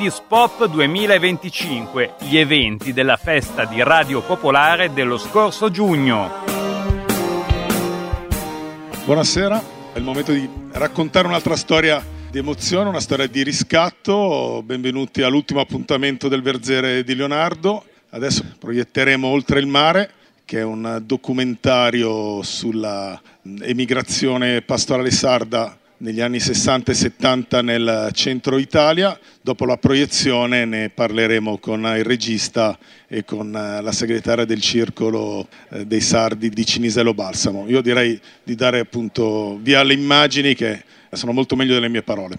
Ladies Pop 2025, gli eventi della festa di Radio Popolare dello scorso giugno. Buonasera, è il momento di raccontare un'altra storia di emozione, una storia di riscatto. Benvenuti all'ultimo appuntamento del Verzere di Leonardo. Adesso proietteremo Oltre il mare, che è un documentario sulla emigrazione pastorale sarda negli anni 60 e 70 nel centro Italia. Dopo la proiezione ne parleremo con il regista e con la segretaria del circolo dei sardi di Cinisello Balsamo. Io direi di dare appunto via alle immagini che sono molto meglio delle mie parole.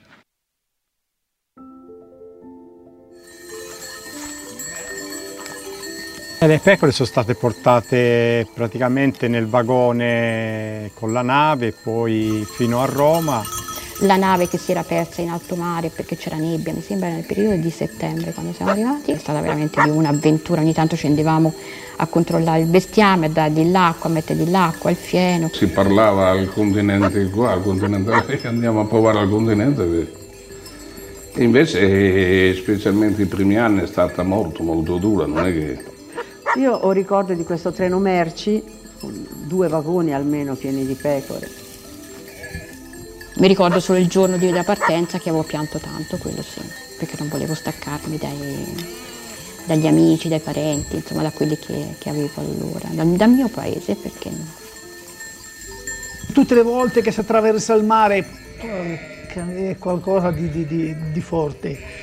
Le pecore sono state portate praticamente nel vagone con la nave, poi fino a Roma. La nave che si era persa in alto mare perché c'era nebbia, mi sembra nel periodo di settembre quando siamo arrivati. È stata veramente un'avventura, ogni tanto scendevamo a controllare il bestiame, a dargli l'acqua, a mettergli l'acqua, il fieno. Si parlava al continente qua, al continente, andiamo a provare al continente. Invece, specialmente i primi anni, è stata molto dura, non è che... Io ho ricordo di questo treno merci, con 2 vagoni almeno pieni di pecore. Mi ricordo solo il giorno della partenza che avevo pianto tanto, quello sì, perché non volevo staccarmi dagli amici, dai parenti, insomma da quelli che avevo allora, dal mio paese, perché no. Tutte le volte che si attraversa il mare è qualcosa di forte.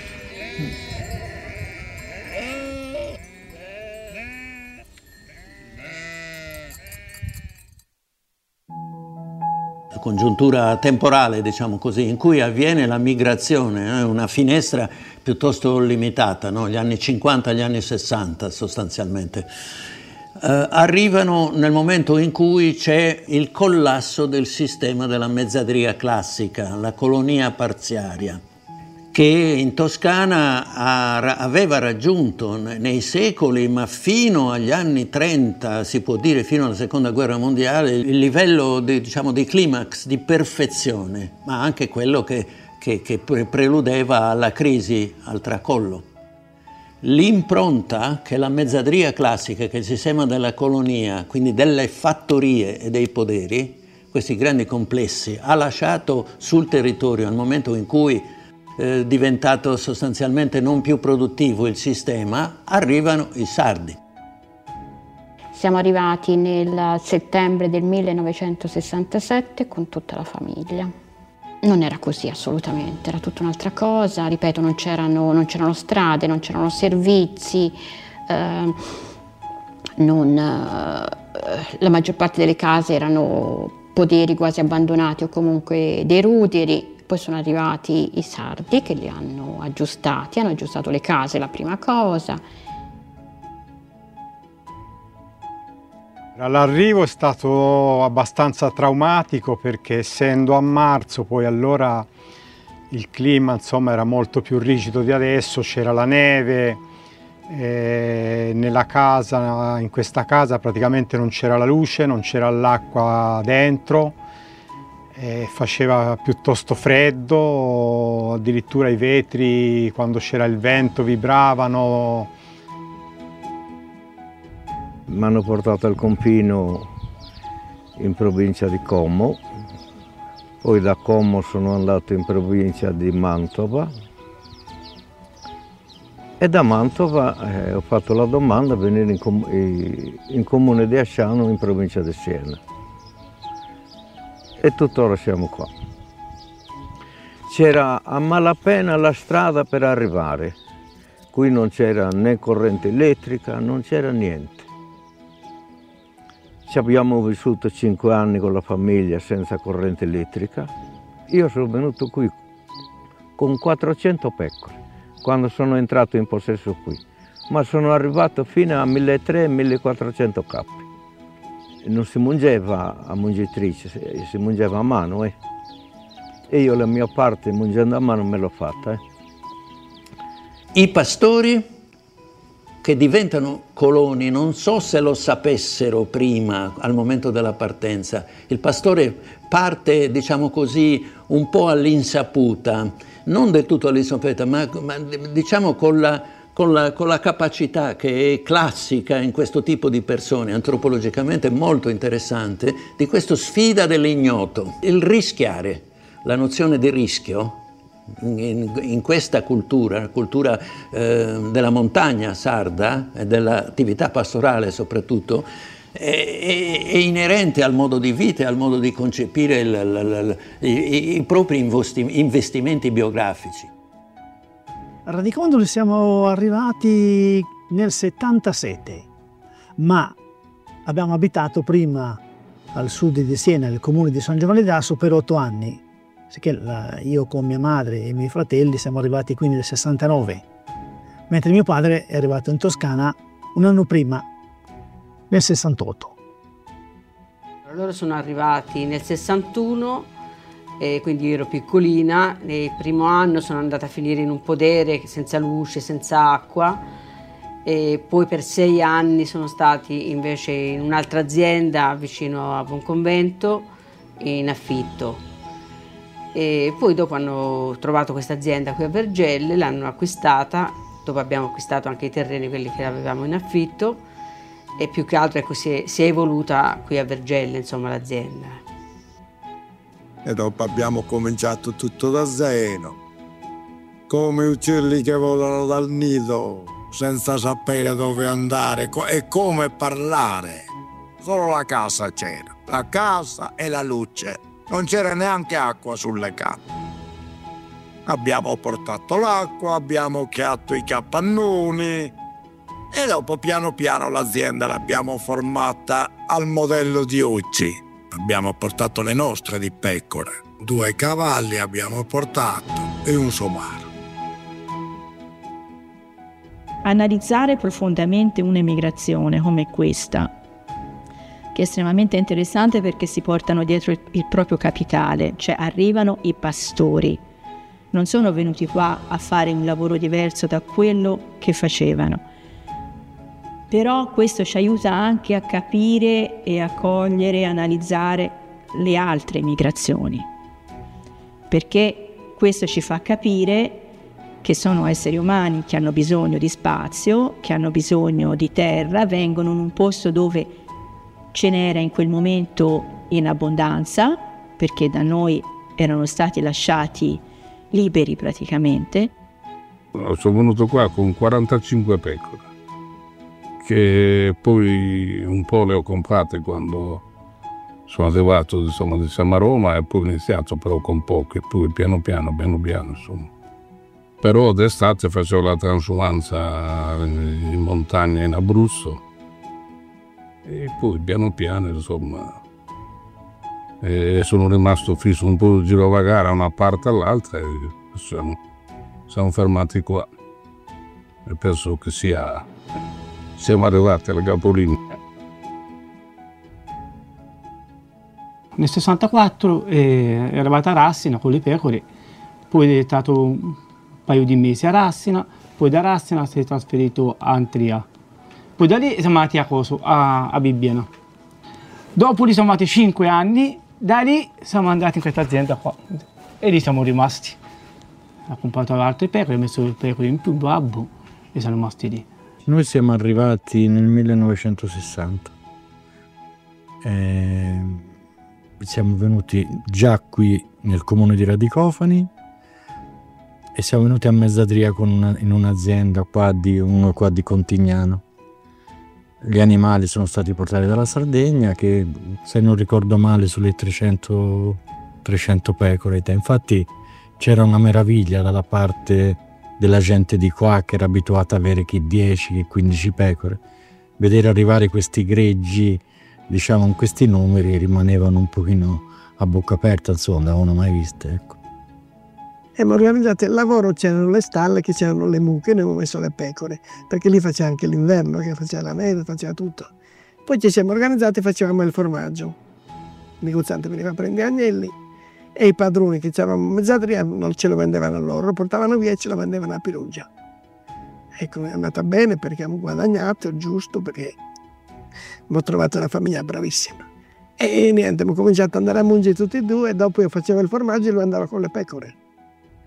Congiuntura temporale, diciamo così, in cui avviene la migrazione, una finestra piuttosto limitata, no? Gli anni 50 agli anni 60 sostanzialmente. Arrivano nel momento in cui c'è il collasso del sistema della mezzadria classica, la colonia parziaria, che in Toscana aveva raggiunto nei secoli, ma fino agli anni 30, si può dire fino alla Seconda Guerra Mondiale, il livello di climax, di perfezione, ma anche quello che preludeva alla crisi, al tracollo. L'impronta che la mezzadria classica, che è il sistema della colonia, quindi delle fattorie e dei poderi, questi grandi complessi, ha lasciato sul territorio al momento in cui diventato sostanzialmente non più produttivo il sistema, arrivano i sardi. Siamo arrivati nel settembre del 1967 con tutta la famiglia. Non era così assolutamente, era tutta un'altra cosa, ripeto, non c'erano strade, non c'erano servizi, la maggior parte delle case erano poderi quasi abbandonati o comunque dei ruderi. Poi sono arrivati i sardi che li hanno aggiustato le case, la prima cosa. L'arrivo è stato abbastanza traumatico perché essendo a marzo, poi allora il clima insomma era molto più rigido di adesso, c'era la neve, nella casa, in questa casa praticamente non c'era la luce, non c'era l'acqua dentro. Faceva piuttosto freddo, addirittura i vetri quando c'era il vento vibravano. Mi hanno portato al confino in provincia di Como, poi da Como sono andato in provincia di Mantova e da Mantova ho fatto la domanda di venire in comune di Asciano in provincia di Siena. E tuttora siamo qua. C'era a malapena la strada per arrivare. Qui non c'era né corrente elettrica, non c'era niente. Ci abbiamo vissuto 5 anni con la famiglia senza corrente elettrica. Io sono venuto qui con 400 pecore quando sono entrato in possesso qui, ma sono arrivato fino a 1300-1400 cappi. Non si mungeva a mungitrice, si mungeva a mano. E io la mia parte mungendo a mano me l'ho fatta. I pastori che diventano coloni, non so se lo sapessero prima, al momento della partenza. Il pastore parte, diciamo così, un po' all'insaputa, non del tutto all'insofferenza, ma diciamo con la capacità che è classica in questo tipo di persone, antropologicamente molto interessante, di questa sfida dell'ignoto, il rischiare, la nozione di rischio. In questa cultura della montagna sarda e dell'attività pastorale soprattutto, è inerente al modo di vita e al modo di concepire i propri investimenti biografici. A Radicondoli siamo arrivati nel 77, ma abbiamo abitato prima al sud di Siena, nel comune di San Giovanni d'Asso, per 8 anni. Io con mia madre e i miei fratelli siamo arrivati quindi nel 69, mentre mio padre è arrivato in Toscana un anno prima, nel 68. Loro sono arrivati nel 61, quindi io ero piccolina. Nel primo anno sono andata a finire in un podere senza luce, senza acqua, e poi per 6 anni sono stati invece in un'altra azienda vicino a Buonconvento in affitto. E poi dopo hanno trovato questa azienda qui a Vergelle, l'hanno acquistata, dopo abbiamo acquistato anche i terreni, quelli che avevamo in affitto, e più che altro ecco, si è evoluta qui a Vergelle, insomma, l'azienda. E dopo abbiamo cominciato tutto da zero, come uccelli che volano dal nido, senza sapere dove andare e come parlare. Solo la casa c'era, la casa e la luce. Non c'era neanche acqua sulle canne. Abbiamo portato l'acqua, abbiamo occhiato i capannoni e dopo piano piano l'azienda l'abbiamo formata al modello di oggi. Abbiamo portato le nostre di pecore, 2 cavalli abbiamo portato e un somaro. Analizzare profondamente un'emigrazione come questa, che è estremamente interessante perché si portano dietro il proprio capitale, cioè arrivano i pastori, non sono venuti qua a fare un lavoro diverso da quello che facevano. Però questo ci aiuta anche a capire e a cogliere, analizzare le altre migrazioni, perché questo ci fa capire che sono esseri umani che hanno bisogno di spazio, che hanno bisogno di terra, vengono in un posto dove ce n'era in quel momento in abbondanza, perché da noi erano stati lasciati liberi praticamente. Sono venuto qua con 45 pecore, che poi un po' le ho comprate quando sono arrivato, insomma, diciamo, a Roma, e poi ho iniziato però con poche, poi piano piano, insomma. Però d'estate facevo la transumanza in montagna in Abruzzo, e poi piano piano, insomma, sono rimasto fisso un po' girovagare da una parte all'altra, e siamo fermati qua. E penso che siamo arrivati al capolinea. Nel 64 è arrivata a Rassina con le pecore, poi è stato un paio di mesi a Rassina, poi da Rassina si è trasferito a Antria. Poi da lì siamo andati a Bibbiena. Dopo lì siamo andati 5 anni, da lì siamo andati in questa azienda qua e lì siamo rimasti. Ha comprato altre pecore, ha messo le pecore in più, babbo, e siamo rimasti lì. Noi siamo arrivati nel 1960. Siamo venuti già qui nel comune di Radicofani e siamo venuti a Mezzadria in un'azienda qua di Contignano. Gli animali sono stati portati dalla Sardegna, che se non ricordo male sulle 300 pecore. Infatti c'era una meraviglia dalla parte della gente di qua che era abituata ad avere chi 10, chi 15 pecore. Vedere arrivare questi greggi, diciamo, in questi numeri, rimanevano un pochino a bocca aperta, insomma, non avevano mai viste, ecco. Abbiamo organizzato il lavoro, c'erano le stalle, che c'erano le mucche, ne abbiamo messo le pecore, perché lì faceva anche l'inverno, che faceva la neve, faceva tutto. Poi ci siamo organizzati e facevamo il formaggio. Il negoziante veniva a prendere agnelli e i padroni che c'eravamo a Mezzadria non ce lo vendevano loro, lo portavano via e ce lo vendevano a Perugia. Ecco, è andata bene perché abbiamo guadagnato, giusto, perché abbiamo trovato una famiglia bravissima. E niente, abbiamo cominciato ad andare a mungere tutti e due, e dopo io facevo il formaggio e lui andava con le pecore.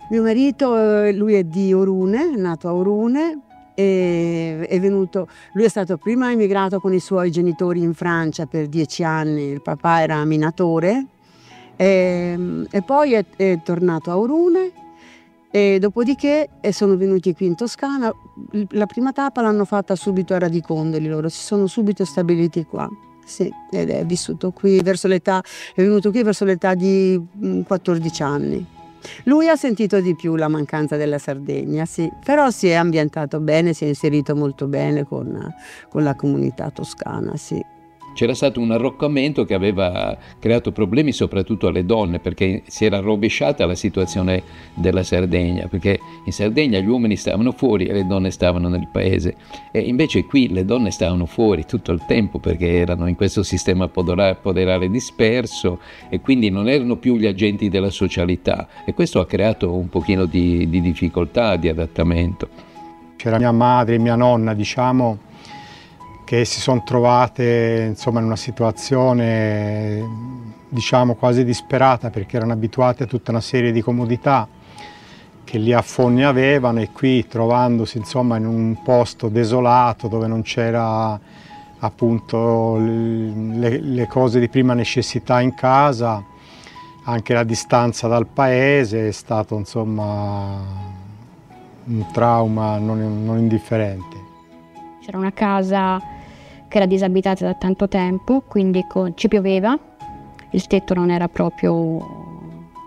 Mio marito, lui è di Orune, è nato a Orune, e è venuto, lui è stato prima emigrato con i suoi genitori in Francia per 10 anni, il papà era minatore, e poi è tornato a Orune, e dopodiché sono venuti qui in Toscana. La prima tappa l'hanno fatta subito a Radicondoli, loro si sono subito stabiliti qua. Sì, ed è vissuto qui è venuto qui verso l'età di 14 anni. Lui ha sentito di più la mancanza della Sardegna, sì, però si è ambientato bene, si è inserito molto bene con la comunità toscana, sì. C'era stato un arroccamento che aveva creato problemi soprattutto alle donne, perché si era rovesciata la situazione della Sardegna, perché in Sardegna gli uomini stavano fuori e le donne stavano nel paese, e invece qui le donne stavano fuori tutto il tempo perché erano in questo sistema poderale disperso e quindi non erano più gli agenti della socialità, e questo ha creato un pochino di difficoltà di adattamento. C'era mia madre e mia nonna, diciamo, che si sono trovate insomma in una situazione diciamo quasi disperata, perché erano abituate a tutta una serie di comodità che lì a Fondi avevano, e qui trovandosi insomma in un posto desolato dove non c'era appunto le cose di prima necessità in casa, anche la distanza dal paese è stato insomma un trauma non indifferente. C'era una casa che era disabitata da tanto tempo, quindi ci pioveva, il tetto non era proprio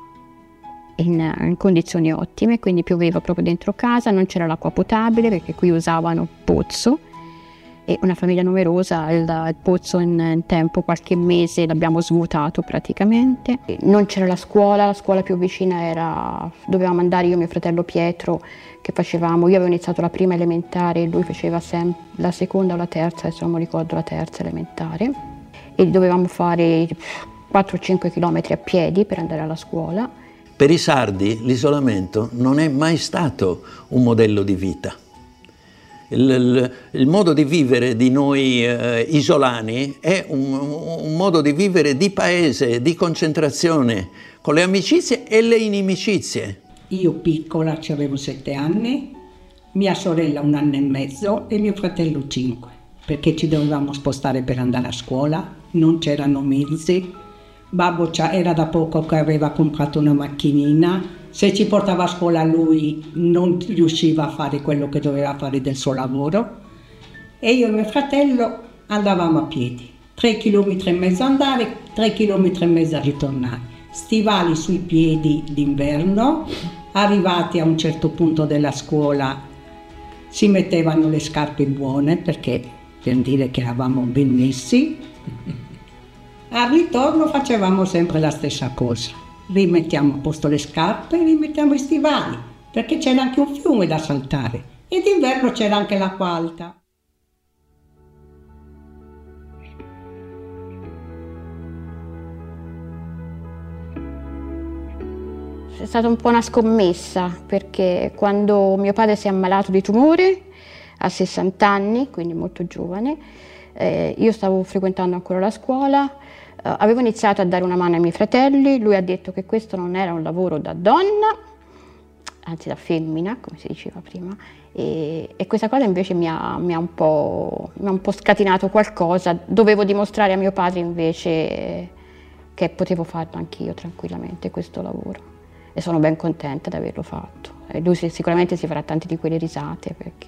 in condizioni ottime, quindi pioveva proprio dentro casa, non c'era l'acqua potabile perché qui usavano pozzo, e una famiglia numerosa, il pozzo in tempo, qualche mese l'abbiamo svuotato praticamente. Non c'era la scuola più vicina dovevamo andare io e mio fratello Pietro, che facevamo, io avevo iniziato la prima elementare e lui faceva la seconda o la terza, adesso non mi ricordo, la terza elementare, e dovevamo fare 4-5 chilometri a piedi per andare alla scuola. Per i sardi l'isolamento non è mai stato un modello di vita. Il modo di vivere di noi isolani è un modo di vivere di paese, di concentrazione, con le amicizie e le inimicizie. Io piccola avevo 7 anni, mia sorella 1 anno e mezzo e mio fratello 5, perché ci dovevamo spostare per andare a scuola, non c'erano mezzi, babbo era da poco che aveva comprato una macchinina, se ci portava a scuola lui non riusciva a fare quello che doveva fare del suo lavoro, e io e mio fratello andavamo a piedi, 3 km e mezzo andare, 3 km e mezzo a ritornare, stivali sui piedi d'inverno. Arrivati a un certo punto della scuola si mettevano le scarpe buone, perché per dire che eravamo ben messi. Al ritorno facevamo sempre la stessa cosa, rimettiamo a posto le scarpe e rimettiamo i stivali, perché c'era anche un fiume da saltare e d'inverno c'era anche l'acqua alta. È stata un po' una scommessa, perché quando mio padre si è ammalato di tumore a 60 anni, quindi molto giovane, io stavo frequentando ancora la scuola, avevo iniziato a dare una mano ai miei fratelli, lui ha detto che questo non era un lavoro da donna, anzi da femmina, come si diceva prima, e questa cosa invece mi ha un po' scatinato qualcosa. Dovevo dimostrare a mio padre invece che potevo farlo anch'io tranquillamente questo lavoro. E sono ben contenta di averlo fatto. E lui sicuramente si farà tante di quelle risate, perché...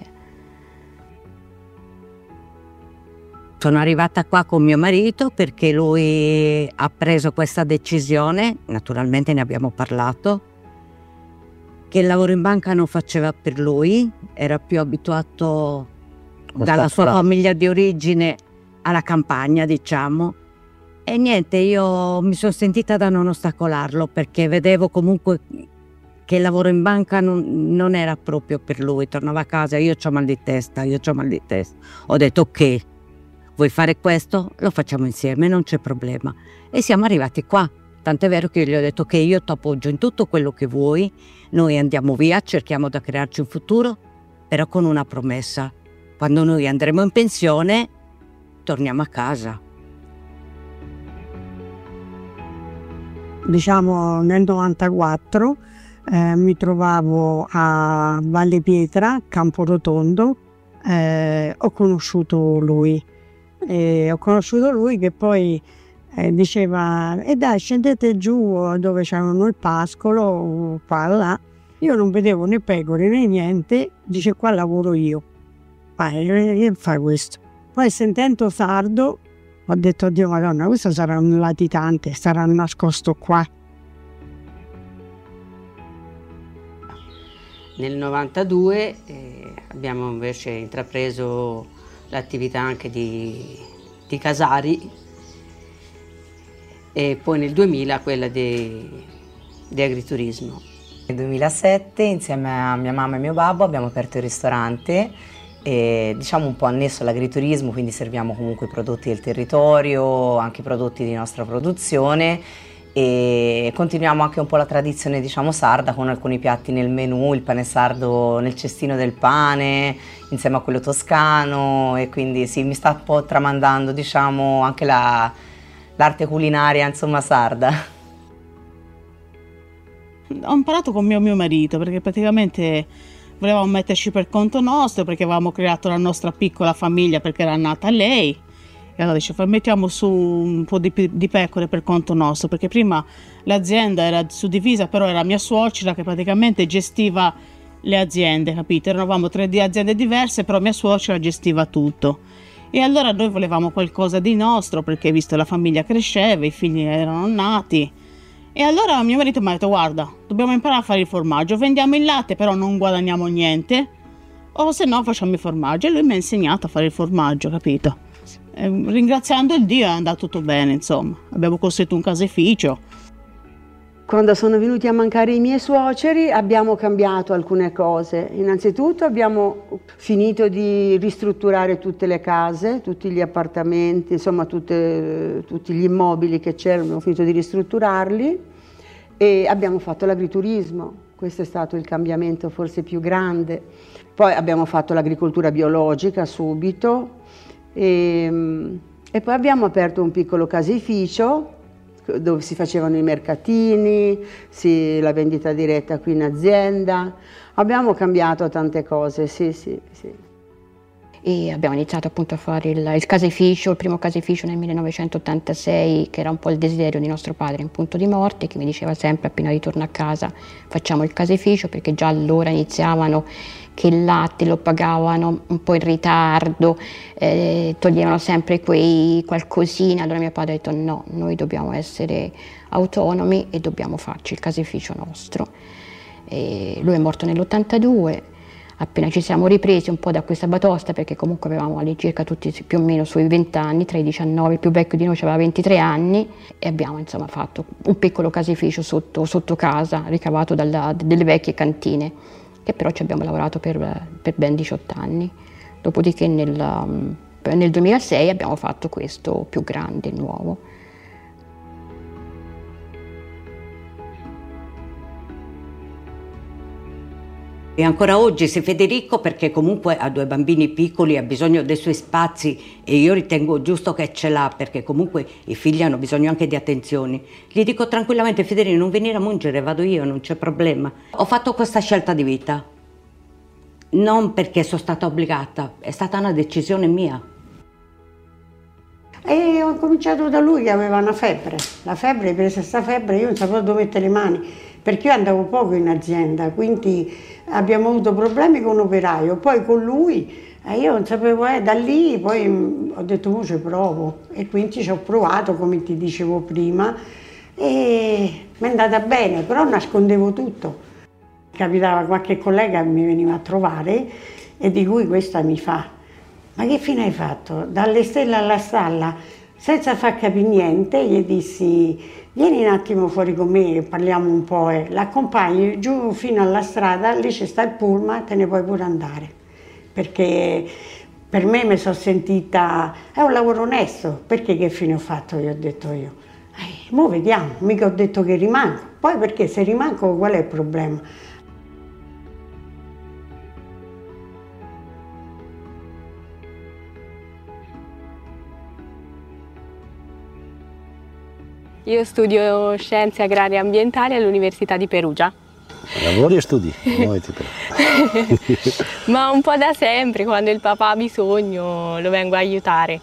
Sono arrivata qua con mio marito perché lui ha preso questa decisione, naturalmente ne abbiamo parlato, che il lavoro in banca non faceva per lui, era più abituato dalla sua famiglia di origine alla campagna, diciamo. E niente, io mi sono sentita da non ostacolarlo, perché vedevo comunque che il lavoro in banca non era proprio per lui. Tornava a casa, io c'ho mal di testa. Ho detto ok, vuoi fare questo? Lo facciamo insieme, non c'è problema. E siamo arrivati qua, tant'è vero che io gli ho detto che io ti appoggio in tutto quello che vuoi, noi andiamo via, cerchiamo di crearci un futuro, però con una promessa: quando noi andremo in pensione torniamo a casa. Diciamo nel 94 mi trovavo a Valle Pietra, Camporotondo, ho conosciuto lui che poi diceva dai, scendete giù dove c'erano il pascolo, qua là. Io non vedevo né pecore né niente, dice qua lavoro io, fai questo. Poi sentendo sardo ho detto oddio Madonna, questo sarà un latitante, sarà nascosto qua. Nel 92 abbiamo invece intrapreso l'attività anche di casari e poi nel 2000 quella di agriturismo. Nel 2007 insieme a mia mamma e mio babbo abbiamo aperto il ristorante, diciamo un po' annesso all'agriturismo, quindi serviamo comunque i prodotti del territorio, anche i prodotti di nostra produzione, e continuiamo anche un po' la tradizione diciamo sarda con alcuni piatti nel menù, il pane sardo nel cestino del pane insieme a quello toscano, e quindi sì, mi sta un po' tramandando diciamo anche l'arte culinaria insomma sarda. Ho imparato con mio marito perché praticamente volevamo metterci per conto nostro, perché avevamo creato la nostra piccola famiglia perché era nata lei. E allora dice, mettiamo su un po' di pecore per conto nostro, perché prima l'azienda era suddivisa, però era mia suocera che praticamente gestiva le aziende, capito? Eravamo 3 aziende diverse, però mia suocera gestiva tutto. E allora noi volevamo qualcosa di nostro, perché visto la famiglia cresceva, i figli erano nati. E allora mio marito mi ha detto, guarda, dobbiamo imparare a fare il formaggio, vendiamo il latte, però non guadagniamo niente, o se no facciamo il formaggio. E lui mi ha insegnato a fare il formaggio, capito? Ringraziando il Dio è andato tutto bene, insomma. Abbiamo costruito un caseificio. Quando sono venuti a mancare i miei suoceri abbiamo cambiato alcune cose. Innanzitutto abbiamo finito di ristrutturare tutte le case, tutti gli appartamenti, insomma tutti gli immobili che c'erano, abbiamo finito di ristrutturarli e abbiamo fatto l'agriturismo. Questo è stato il cambiamento forse più grande. Poi abbiamo fatto l'agricoltura biologica subito. E poi abbiamo aperto un piccolo caseificio dove si facevano i mercatini, la vendita diretta qui in azienda. Abbiamo cambiato tante cose, sì. E abbiamo iniziato appunto a fare il caseificio, il primo caseificio nel 1986, che era un po' il desiderio di nostro padre in punto di morte, che mi diceva sempre appena ritorno a casa facciamo il caseificio, perché già allora iniziavano che il latte lo pagavano un po' in ritardo, toglievano sempre quei qualcosina. Allora mio padre ha detto no, noi dobbiamo essere autonomi e dobbiamo farci il caseificio nostro. E lui è morto nell'82, appena ci siamo ripresi un po' da questa batosta, perché comunque avevamo all'incirca tutti più o meno sui 20 anni, tra i 19, il più vecchio di noi aveva 23 anni, e abbiamo insomma fatto un piccolo caseificio sotto casa, ricavato delle vecchie cantine, che però ci abbiamo lavorato per ben 18 anni. Dopodiché nel 2006 abbiamo fatto questo più grande, nuovo. E ancora oggi se Federico, perché comunque ha 2 bambini piccoli, ha bisogno dei suoi spazi e io ritengo giusto che ce l'ha, perché comunque i figli hanno bisogno anche di attenzioni, gli dico tranquillamente Federico non venire a mungere, vado io, non c'è problema. Ho fatto questa scelta di vita, non perché sono stata obbligata, è stata una decisione mia. E ho cominciato da lui che aveva una febbre, prese questa febbre, io non sapevo dove mettere le mani, perché io andavo poco in azienda, quindi abbiamo avuto problemi con un operaio, poi con lui io non sapevo, da lì poi ho detto mo ci provo, e quindi ci ho provato come ti dicevo prima e mi è andata bene, però nascondevo tutto. Capitava qualche collega che mi veniva a trovare e di cui questa mi fa: ma che fine hai fatto? Dalle stelle alla stalla, senza far capire niente, gli dissi: vieni un attimo fuori con me, parliamo un po', l'accompagni giù fino alla strada, lì c'è sta il pullman, te ne puoi pure andare. Perché per me mi sono sentita, è un lavoro onesto, perché che fine ho fatto? Io ho detto io. Mo vediamo, mica ho detto che rimango, poi perché se rimango qual è il problema? Io studio Scienze Agrarie e Ambientali all'Università di Perugia. Lavori e studi? Ma un po' da sempre, quando il papà ha bisogno lo vengo a aiutare.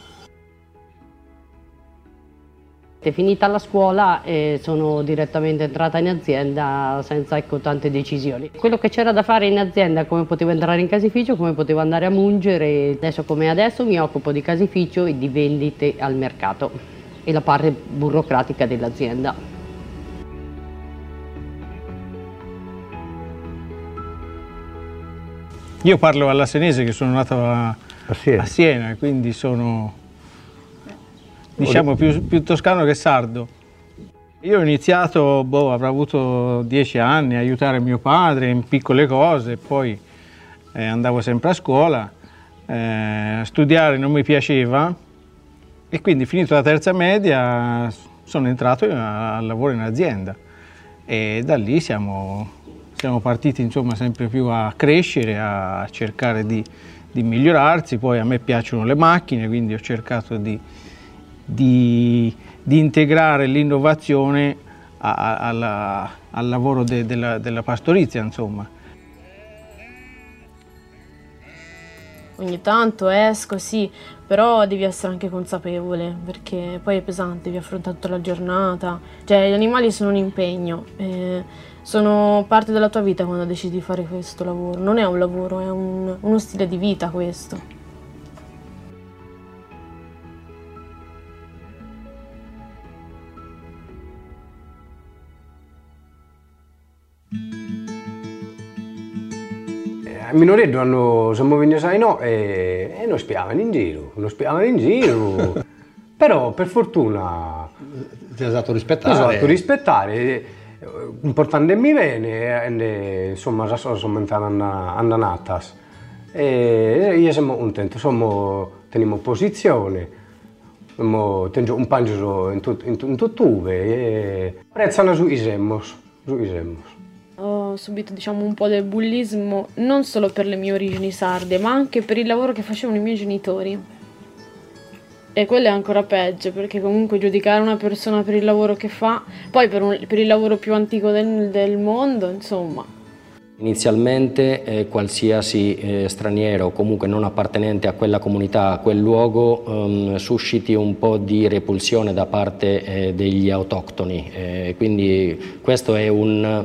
Finita la scuola sono direttamente entrata in azienda senza tante decisioni. Quello che c'era da fare in azienda, come potevo entrare in caseificio, come potevo andare a mungere, adesso come adesso mi occupo di caseificio e di vendite al mercato e la parte burocratica dell'azienda. Io parlo alla senese, che sono nato a Siena, quindi sono, diciamo, più toscano che sardo. Io ho iniziato, avrò avuto 10 anni, a aiutare mio padre in piccole cose, poi andavo sempre a scuola, studiare non mi piaceva e quindi finito la terza media sono entrato al lavoro in azienda e da lì siamo partiti, insomma, sempre più a crescere, a cercare di migliorarsi. Poi a me piacciono le macchine, quindi ho cercato di integrare l'innovazione al lavoro della pastorizia, insomma. Ogni tanto esco, sì, però devi essere anche consapevole, perché poi è pesante, devi affrontare tutta la giornata. Cioè, gli animali sono un impegno, sono parte della tua vita quando decidi di fare questo lavoro. Non è un lavoro, è uno stile di vita questo. A Minoreddu siamo venuti a no e non spiavano in giro, però per fortuna ti è stato rispettare. Portandomi bene, e, insomma, sono andati e io sono contento, teniamo posizione, tengo un pangio in tutto e apprezzano su Isemos. Ho subito, diciamo, un po' del bullismo, non solo per le mie origini sarde, ma anche per il lavoro che facevano i miei genitori. E quello è ancora peggio, perché comunque giudicare una persona per il lavoro che fa, poi per il lavoro più antico del mondo, insomma. Inizialmente qualsiasi straniero o comunque non appartenente a quella comunità, a quel luogo, susciti un po' di repulsione da parte degli autoctoni, quindi questo è una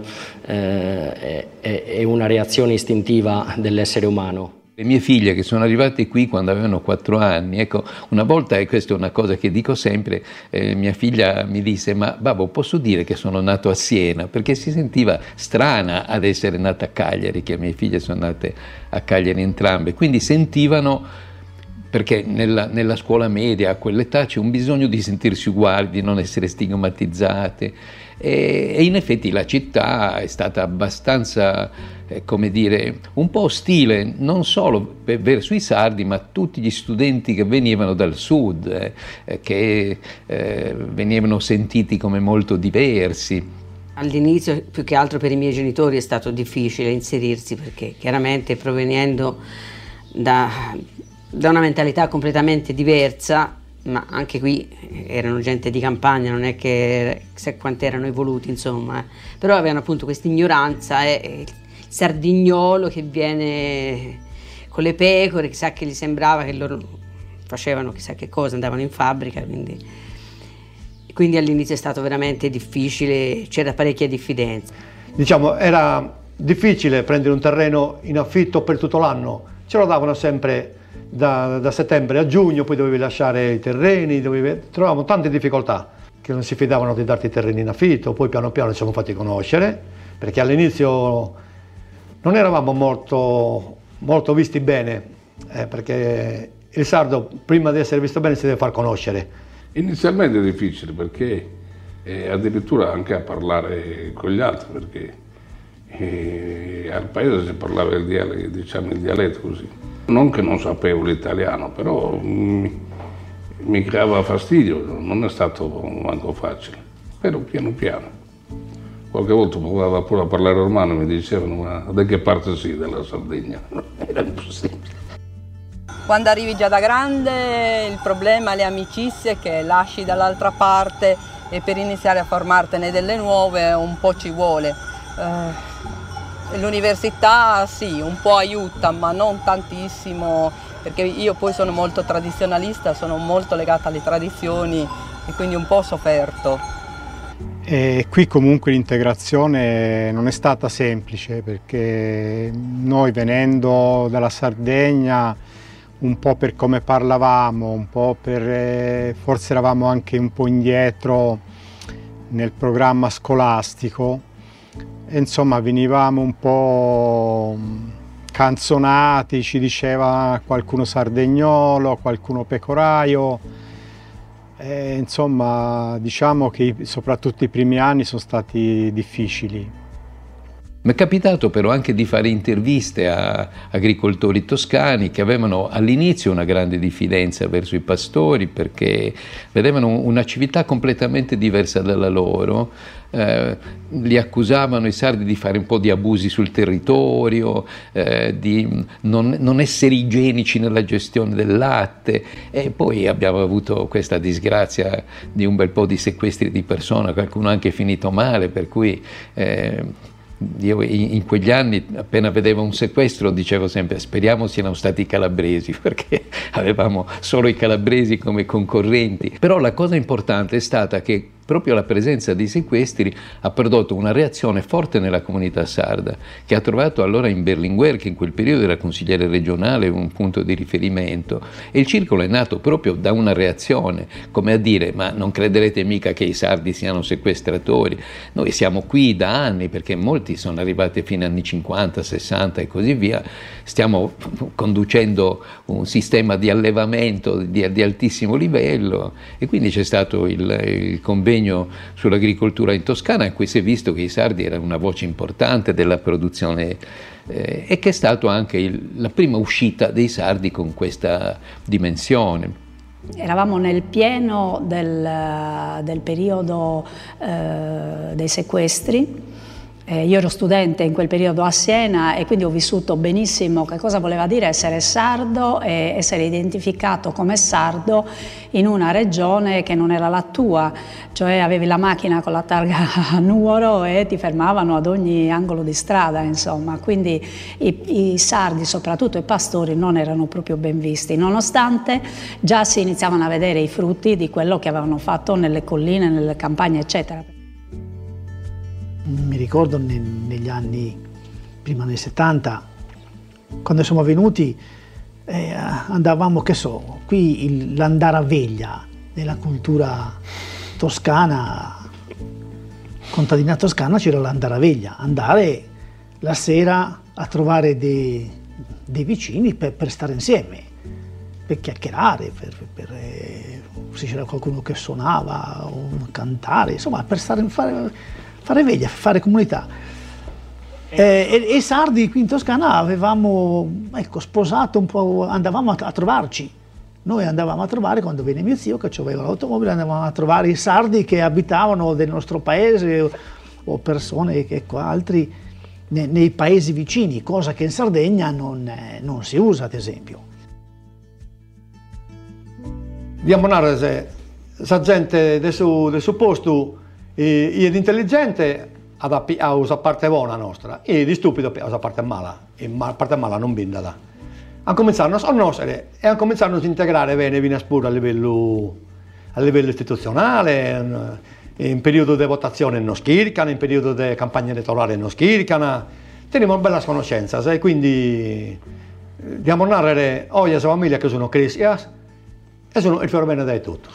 reazione istintiva dell'essere umano. Le mie figlie che sono arrivate qui quando avevano 4 anni, ecco, una volta, e questa è una cosa che dico sempre, mia figlia mi disse: ma babbo, posso dire che sono nato a Siena? Perché si sentiva strana ad essere nata a Cagliari, che le mie figlie sono nate a Cagliari entrambe, quindi sentivano, perché nella scuola media a quell'età c'è un bisogno di sentirsi uguali, di non essere stigmatizzate, e in effetti la città è stata abbastanza, come dire, un po' ostile, non solo verso i sardi, ma tutti gli studenti che venivano dal sud, che venivano sentiti come molto diversi. All'inizio, più che altro per i miei genitori, è stato difficile inserirsi, perché chiaramente provenendo da una mentalità completamente diversa, ma anche qui erano gente di campagna, non è che se quanto erano evoluti, insomma, però avevano appunto questa ignoranza e il sardignolo che viene con le pecore, chissà che gli sembrava che loro facevano chissà che cosa, andavano in fabbrica, quindi all'inizio è stato veramente difficile, c'era parecchia diffidenza. Diciamo, era difficile prendere un terreno in affitto per tutto l'anno, ce lo davano sempre da settembre a giugno, poi dovevi lasciare i terreni, trovavamo tante difficoltà, che non si fidavano di darti i terreni in affitto. Poi piano piano ci siamo fatti conoscere, perché all'inizio non eravamo molto visti bene, perché il sardo prima di essere visto bene si deve far conoscere. Inizialmente è difficile, perché addirittura anche a parlare con gli altri, perché al paese si parlava il dialetto così. Non che non sapevo l'italiano, però mi creava fastidio, non è stato manco facile, però piano piano. Qualche volta provavo pure a parlare romano e mi dicevano: ma da che parte sei della Sardegna? Era impossibile. Quando arrivi già da grande, il problema, le amicizie che lasci dall'altra parte, e per iniziare a formartene delle nuove un po' ci vuole. L'università sì, un po' aiuta, ma non tantissimo, perché io poi sono molto tradizionalista, sono molto legata alle tradizioni e quindi un po' ho sofferto. E qui comunque l'integrazione non è stata semplice, perché noi, venendo dalla Sardegna, un po' per come parlavamo, un po' per forse eravamo anche un po' indietro nel programma scolastico, e insomma venivamo un po' canzonati, ci diceva qualcuno sardegnolo, qualcuno pecoraio, e insomma diciamo che soprattutto i primi anni sono stati difficili. Mi è capitato però anche di fare interviste a agricoltori toscani che avevano all'inizio una grande diffidenza verso i pastori, perché vedevano una civiltà completamente diversa dalla loro. Li accusavano i sardi di fare un po' di abusi sul territorio, di non essere igienici nella gestione del latte, e poi abbiamo avuto questa disgrazia di un bel po' di sequestri di persona, qualcuno anche finito male, per cui io in quegli anni, appena vedevo un sequestro, dicevo sempre: speriamo siano stati i calabresi, perché avevamo solo i calabresi come concorrenti. Però la cosa importante è stata che proprio la presenza di sequestri ha prodotto una reazione forte nella comunità sarda, che ha trovato allora in Berlinguer, che in quel periodo era consigliere regionale, un punto di riferimento, e il circolo è nato proprio da una reazione, come a dire: ma non crederete mica che i sardi siano sequestratori, noi siamo qui da anni, perché molti sono arrivati fino agli anni 50, 60 e così via, stiamo conducendo un sistema di allevamento di altissimo livello, e quindi c'è stato il convegno sull'agricoltura in Toscana, in cui si è visto che i sardi erano una voce importante della produzione, e che è stato anche la prima uscita dei sardi con questa dimensione. Eravamo nel pieno del periodo dei sequestri. Io ero studente in quel periodo a Siena, e quindi ho vissuto benissimo che cosa voleva dire essere sardo e essere identificato come sardo in una regione che non era la tua, cioè avevi la macchina con la targa a Nuoro e ti fermavano ad ogni angolo di strada, insomma. Quindi i sardi, soprattutto i pastori, non erano proprio ben visti, nonostante già si iniziavano a vedere i frutti di quello che avevano fatto nelle colline, nelle campagne, eccetera. Mi ricordo negli anni, prima nel 70, quando siamo venuti, andavamo, che so, qui l'andare a veglia nella cultura toscana, contadina toscana, c'era l'andare a veglia, andare la sera a trovare dei vicini per stare insieme, per chiacchierare, se c'era qualcuno che suonava o cantare, insomma, per fare veglia, fare comunità. E i sardi qui in Toscana avevamo, ecco, sposato un po', andavamo a trovarci. Noi andavamo a trovare, quando venne mio zio che aveva l'automobile, andavamo a trovare i sardi che abitavano del nostro paese o persone che altri nei paesi vicini, cosa che in Sardegna non si usa, ad esempio. Diamo narrare se gente del suo posto è intelligente a usare parte buona nostra, e di stupido a usare parte mala, e parte mala non binda da. A cominciare a conoscere e a cominciare a integrare bene Vinas pure a livello istituzionale, in periodo di votazione non schircano, in periodo di campagna elettorale non schircano, teniamo bella conoscenza, e quindi diamo narrare oggi a famiglia che sono cristiani e sono il fiore bene di tutti.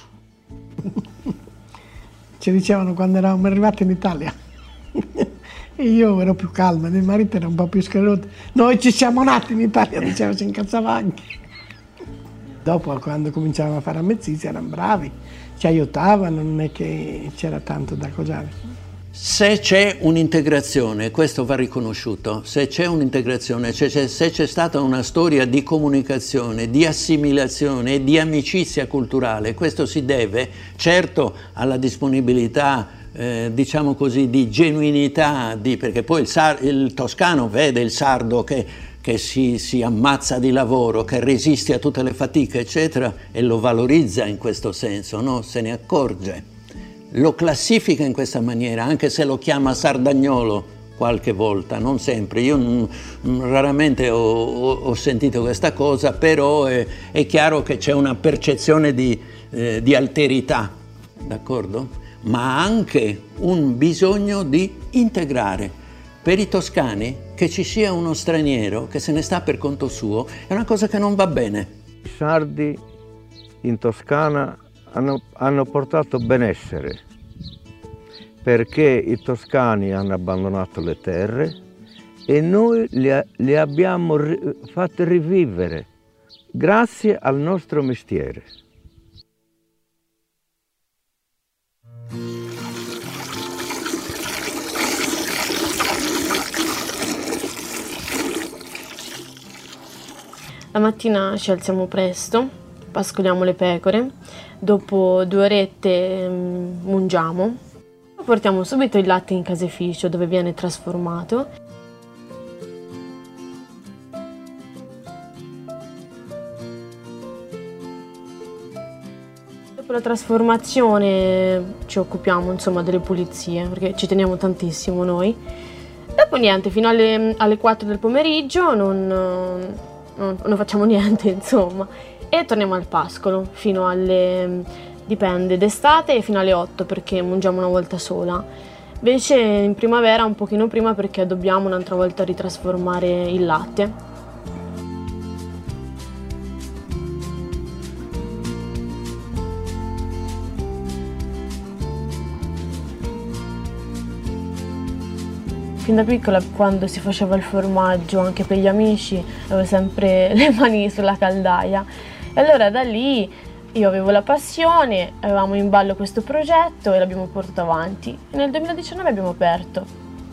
Ci dicevano quando eravamo arrivati in Italia e io ero più calma, mio marito era un po' più scaroto. Noi ci siamo nati in Italia, diceva, ci incazzava anche. Dopo, quando cominciavamo a fare amicizia, erano bravi, ci aiutavano, non è che c'era tanto da cosare. Se c'è un'integrazione, questo va riconosciuto, se c'è un'integrazione, se c'è stata una storia di comunicazione, di assimilazione, di amicizia culturale, questo si deve certo alla disponibilità, diciamo così, di genuinità, perché poi il toscano vede il sardo che si ammazza di lavoro, che resiste a tutte le fatiche, eccetera, e lo valorizza in questo senso, no? Se ne accorge. Lo classifica in questa maniera, anche se lo chiama sardagnolo, qualche volta, non sempre. Io raramente ho sentito questa cosa, però è chiaro che c'è una percezione di alterità, d'accordo? Ma anche un bisogno di integrare. Per i toscani che ci sia uno straniero che se ne sta per conto suo è una cosa che non va bene. I sardi in Toscana hanno portato benessere, perché i toscani hanno abbandonato le terre e noi le abbiamo fatte rivivere grazie al nostro mestiere. La mattina ci alziamo presto, pascoliamo le pecore, dopo 2 orette mungiamo, portiamo subito il latte in caseificio dove viene trasformato. Dopo la trasformazione ci occupiamo insomma delle pulizie, perché ci teniamo tantissimo noi. Dopo niente, fino alle 4 del pomeriggio non facciamo niente, insomma, e torniamo al pascolo fino alle, dipende, d'estate fino alle 8 perché mungiamo una volta sola. Invece in primavera un pochino prima perché dobbiamo un'altra volta ritrasformare il latte. Fin da piccola, quando si faceva il formaggio anche per gli amici, avevo sempre le mani sulla caldaia. E allora da lì io avevo la passione, avevamo in ballo questo progetto e l'abbiamo portato avanti. E nel 2019 abbiamo aperto.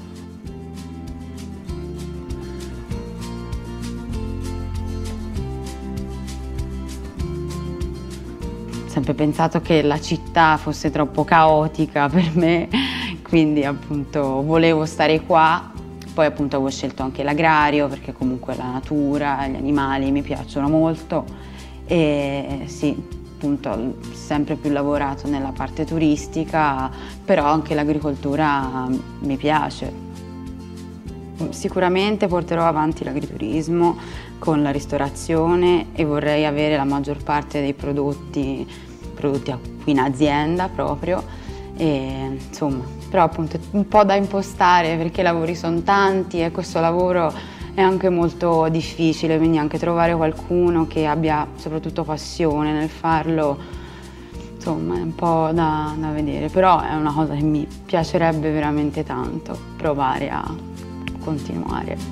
Ho sempre pensato che la città fosse troppo caotica per me, quindi appunto volevo stare qua. Poi appunto avevo scelto anche l'agrario perché comunque la natura, gli animali mi piacciono molto e sì, appunto ho sempre più lavorato nella parte turistica, però anche l'agricoltura mi piace. Sicuramente porterò avanti l'agriturismo con la ristorazione e vorrei avere la maggior parte dei prodotti qui in azienda proprio, e insomma, però appunto è un po' da impostare perché i lavori sono tanti e questo lavoro è anche molto difficile, quindi anche trovare qualcuno che abbia soprattutto passione nel farlo, insomma è un po' da vedere, però è una cosa che mi piacerebbe veramente tanto provare a continuare.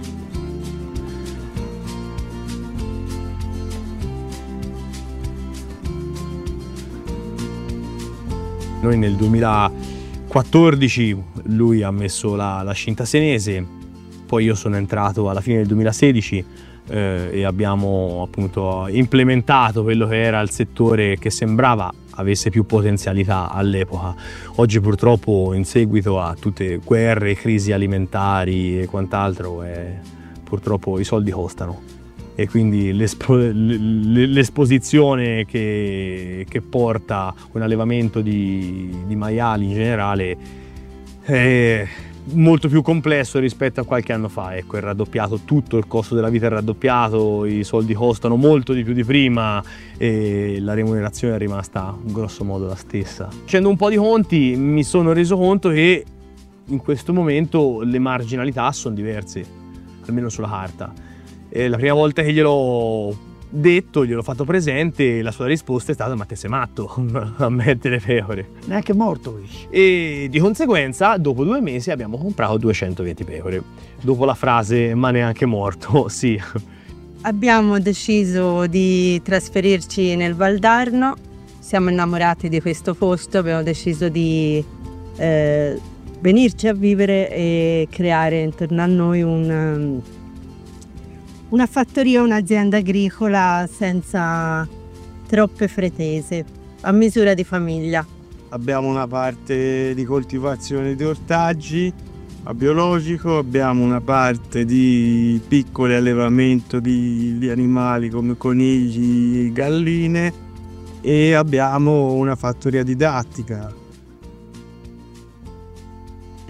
Noi nel 2014 lui ha messo la cinta senese, poi io sono entrato alla fine del 2016 e abbiamo appunto implementato quello che era il settore che sembrava avesse più potenzialità all'epoca. Oggi purtroppo in seguito a tutte guerre, crisi alimentari e quant'altro, purtroppo i soldi costano. E quindi l'esposizione che porta un allevamento di maiali in generale è molto più complesso rispetto a qualche anno fa. Ecco, è raddoppiato tutto, il costo della vita è raddoppiato, i soldi costano molto di più di prima e la remunerazione è rimasta grosso modo la stessa. Facendo un po' di conti mi sono reso conto che in questo momento le marginalità sono diverse, almeno sulla carta. La prima volta che gliel'ho detto, gliel'ho fatto presente, la sua risposta è stata: ma te sei matto a mettere pecore? Neanche morto. E di conseguenza dopo 2 mesi abbiamo comprato 220 pecore. Dopo la frase ma neanche morto, sì. Abbiamo deciso di trasferirci nel Valdarno, siamo innamorati di questo posto, abbiamo deciso di venirci a vivere e creare intorno a noi una fattoria, un'azienda agricola senza troppe pretese, a misura di famiglia. Abbiamo una parte di coltivazione di ortaggi a biologico, abbiamo una parte di piccolo allevamento di animali come conigli, galline e abbiamo una fattoria didattica.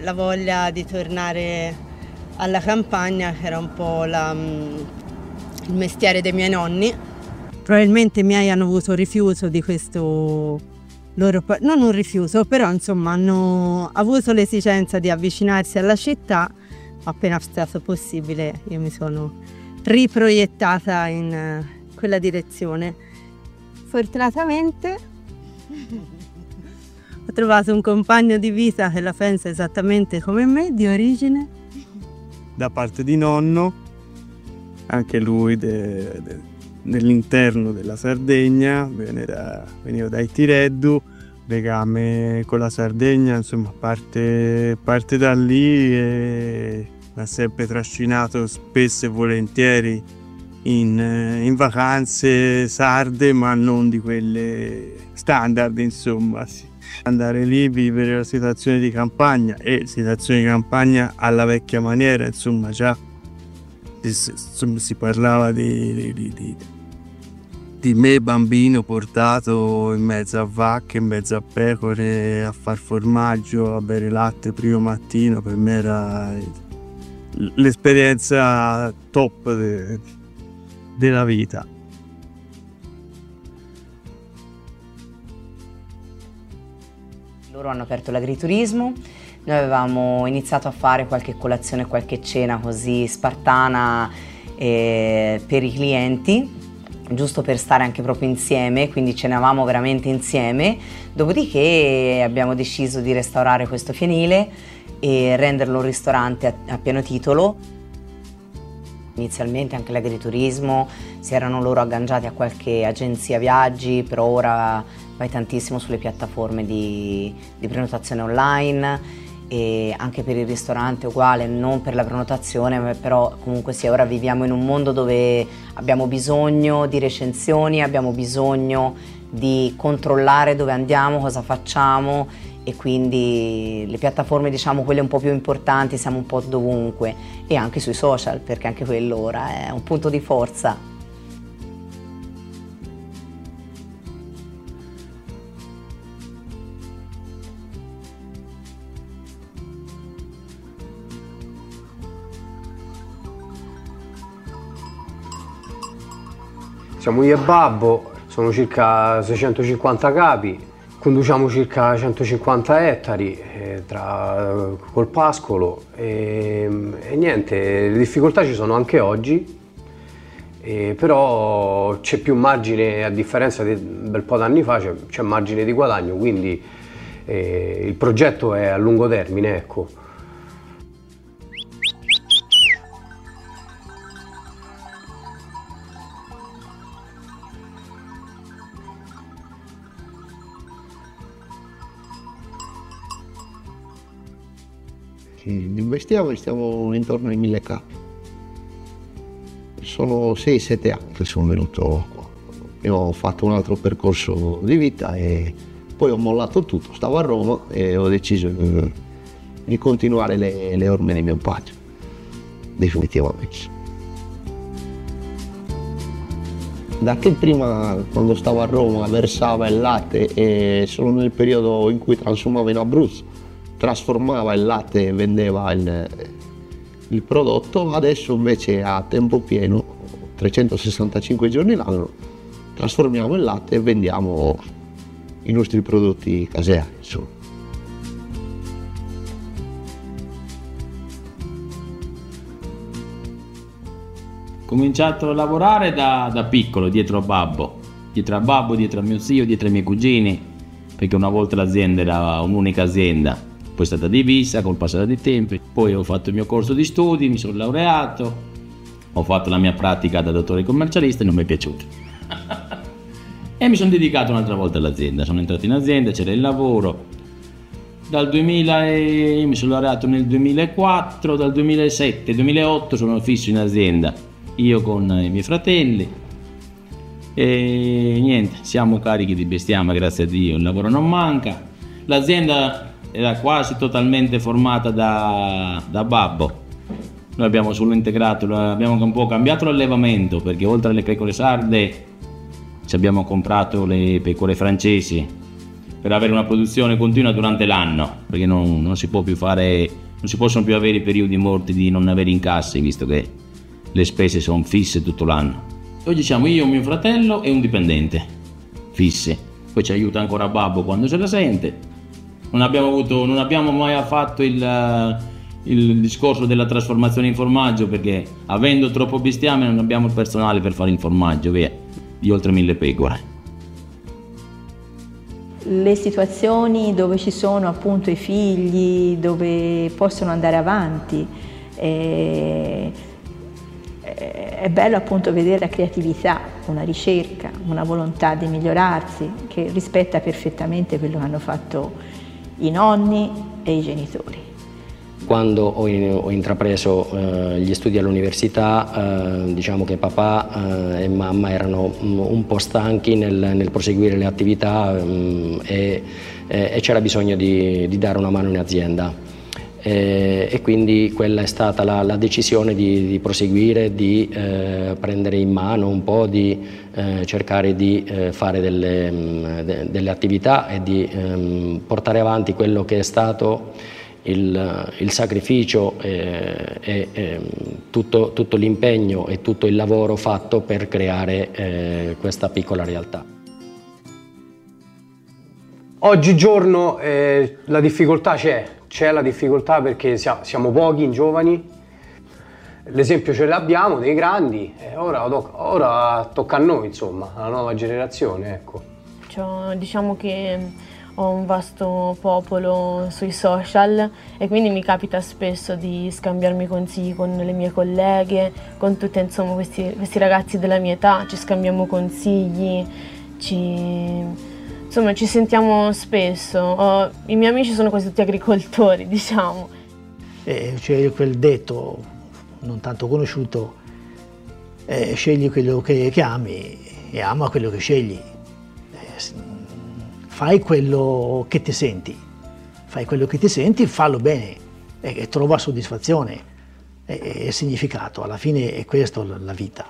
la voglia di tornare alla campagna, che era un po' il mestiere dei miei nonni. Probabilmente i miei hanno avuto rifiuto di questo loro, non un rifiuto, però insomma hanno avuto l'esigenza di avvicinarsi alla città. Appena è stato possibile io mi sono riproiettata in quella direzione. Fortunatamente ho trovato un compagno di vita che la pensa esattamente come me, di origine. Da parte di nonno, anche lui dell'interno della Sardegna, veniva dai Tireddu, legame con la Sardegna, insomma parte da lì e mi ha sempre trascinato spesso e volentieri in vacanze sarde, ma non di quelle standard, insomma. Sì. Andare lì, vivere la situazione di campagna, e situazione di campagna alla vecchia maniera, insomma, già si parlava di me bambino portato in mezzo a vacche, in mezzo a pecore, a far formaggio, a bere latte primo mattino. Per me era l'esperienza top della vita. Loro hanno aperto l'agriturismo, noi avevamo iniziato a fare qualche colazione, qualche cena così spartana per i clienti, giusto per stare anche proprio insieme, quindi cenavamo veramente insieme. Dopodiché abbiamo deciso di restaurare questo fienile e renderlo un ristorante a pieno titolo. Inizialmente anche l'agriturismo si erano loro agganciati a qualche agenzia viaggi, però ora vai tantissimo sulle piattaforme di prenotazione online, e anche per il ristorante uguale, non per la prenotazione, però comunque sì, ora viviamo in un mondo dove abbiamo bisogno di recensioni, abbiamo bisogno di controllare dove andiamo, cosa facciamo, e quindi le piattaforme, diciamo quelle un po' più importanti, siamo un po' dovunque, e anche sui social, perché anche quello ora è un punto di forza. Siamo io e Babbo, sono circa 650 capi, conduciamo circa 150 ettari col pascolo e niente, le difficoltà ci sono anche oggi, però c'è più margine, a differenza di un bel po' d'anni fa, c'è margine di guadagno, quindi il progetto è a lungo termine, ecco. Investiamo stiamo intorno ai 1000 capi. Sono 6-7 anni che sono venuto qua. Io ho fatto un altro percorso di vita e poi ho mollato tutto. Stavo a Roma e ho deciso di continuare le orme di mio padre, definitivamente. Da che prima, quando stavo a Roma, versava il latte e solo nel periodo in cui trasformava in Abruzzo, trasformava il latte e vendeva il prodotto, adesso invece a tempo pieno, 365 giorni l'anno, trasformiamo il latte e vendiamo i nostri prodotti casei, insomma. Ho cominciato a lavorare da piccolo, dietro a babbo, dietro a mio zio, dietro ai miei cugini, perché una volta l'azienda era un'unica azienda. Poi è stata divisa col passare dei tempi, poi ho fatto il mio corso di studi, mi sono laureato, ho fatto la mia pratica da dottore commercialista e non mi è piaciuto. E mi sono dedicato un'altra volta all'azienda, sono entrato in azienda, c'era il lavoro. Dal 2000 mi sono laureato nel 2004, dal 2007-2008 sono fisso in azienda, io con i miei fratelli. E niente, siamo carichi di bestiame, grazie a Dio, il lavoro non manca. L'azienda era quasi totalmente formata da babbo. Noi abbiamo solo integrato, abbiamo un po' cambiato l'allevamento, perché oltre alle pecore sarde ci abbiamo comprato le pecore francesi, per avere una produzione continua durante l'anno, perché non si può più fare, non si possono più avere i periodi morti di non avere incassi, visto che le spese sono fisse tutto l'anno. Oggi siamo io, mio fratello e un dipendente, fisse. Poi ci aiuta ancora babbo quando se la sente. Non abbiamo mai fatto il discorso della trasformazione in formaggio, perché avendo troppo bestiame non abbiamo il personale per fare il formaggio, via, di oltre 1000 pecore. Le situazioni dove ci sono appunto i figli, dove possono andare avanti, è bello appunto vedere la creatività, una ricerca, una volontà di migliorarsi che rispetta perfettamente quello che hanno fatto i nonni e i genitori. Quando ho intrapreso gli studi all'università, diciamo che papà e mamma erano un po' stanchi nel proseguire le attività e c'era bisogno di dare una mano in azienda. E quindi quella è stata la decisione di proseguire, di prendere in mano un po', di cercare di fare delle attività e di portare avanti quello che è stato il sacrificio e tutto l'impegno e tutto il lavoro fatto per creare questa piccola realtà. Oggigiorno la difficoltà c'è la difficoltà perché siamo pochi in giovani, l'esempio ce l'abbiamo dei grandi, ora tocca a noi, insomma, alla nuova generazione, ecco. Diciamo che ho un vasto popolo sui social e quindi mi capita spesso di scambiarmi consigli con le mie colleghe, con tutti insomma questi ragazzi della mia età, ci scambiamo consigli, insomma ci sentiamo spesso. I miei amici sono quasi tutti agricoltori, diciamo. C'è quel detto non tanto conosciuto, scegli quello che ami e ama quello che scegli. Fai quello che ti senti, fallo bene e trova soddisfazione e significato. Alla fine è questo la vita.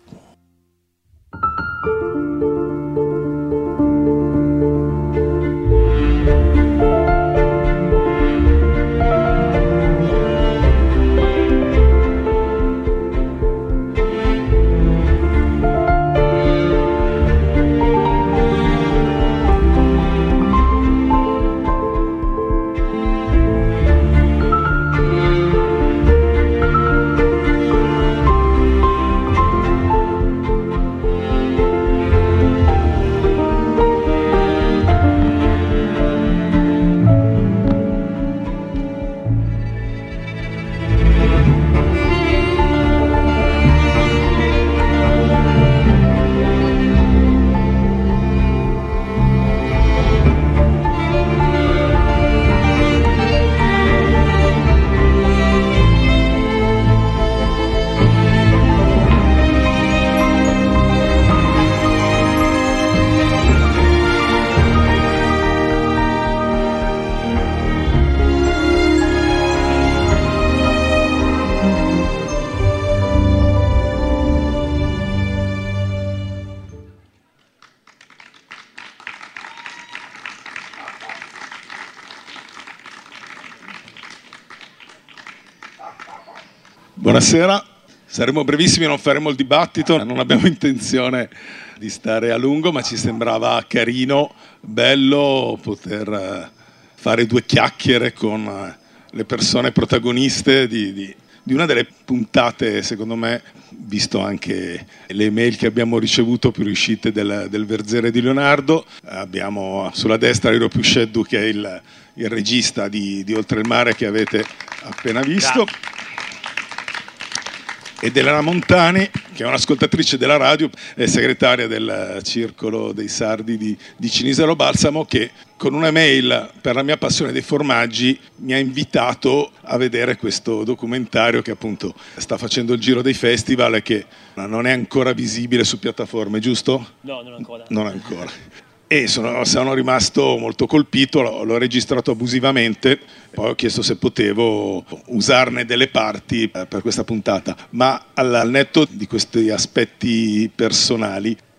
Buonasera, saremo brevissimi, non faremo il dibattito, non abbiamo intenzione di stare a lungo, ma ci sembrava carino, bello poter fare due chiacchiere con le persone protagoniste di una delle puntate, secondo me, visto anche le email che abbiamo ricevuto più riuscite del Verzere di Leonardo. Abbiamo sulla destra Iro Piusceddu, che è il regista di Oltre il mare che avete appena visto. Ed Elena Montani, che è un'ascoltatrice della radio, è segretaria del Circolo dei Sardi di Cinisero Balsamo, che con una mail per la mia passione dei formaggi mi ha invitato a vedere questo documentario che appunto sta facendo il giro dei festival e che non è ancora visibile su piattaforme, giusto? No, non ancora. Non ancora. E sono rimasto molto colpito, l'ho registrato abusivamente, poi ho chiesto se potevo usarne delle parti per questa puntata, ma al netto di questi aspetti personali,